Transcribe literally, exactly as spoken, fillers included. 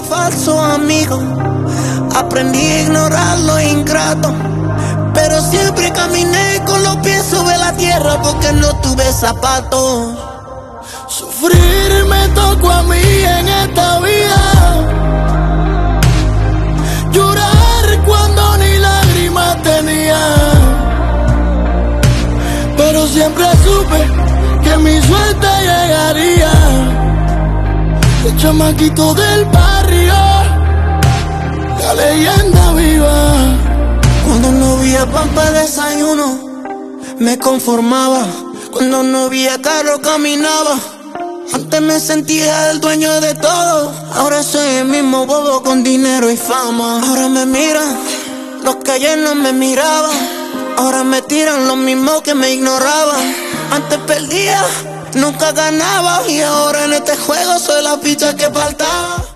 falsos amigos. Aprendí a ignorar los ingratos, pero siempre caminé con los pies sobre la tierra porque no tuve zapatos. Sufrir me tocó a mí en esta vida, llorar cuando ni lágrimas tenía, pero siempre supe que mi suerte llegaría. El chamaquito del barrio, la leyenda viva. Cuando no había pan para desayuno, me conformaba. Cuando no había carro, caminaba. Antes me sentía el dueño de todo, ahora soy el mismo bobo con dinero y fama. Ahora me miran los que ayer no me miraban, ahora me tiran los mismos que me ignoraban. Antes perdía, nunca ganaba, y ahora en este juego soy la ficha que faltaba.